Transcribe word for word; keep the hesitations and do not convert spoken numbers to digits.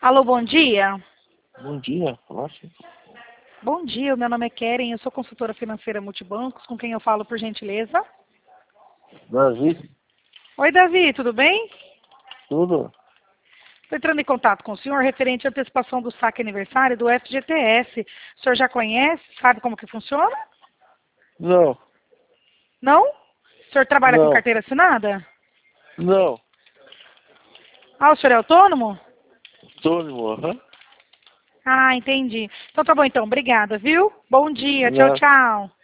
Alô, bom dia. Bom dia, nossa. Bom dia, meu nome é Keren, eu sou consultora financeira Multibancos, com quem eu falo, por gentileza? Davi, Oi, Davi, tudo bem? tudo? Estou entrando em contato com o senhor referente à antecipação do saque aniversário do F G T S. O senhor já conhece, sabe como que funciona? Não, Não? O senhor trabalha com não, carteira assinada? não. Ah, o senhor é autônomo? Autônomo, aham. Ah, entendi. Então tá bom então, obrigada, viu? Bom dia, tchau, Não. tchau.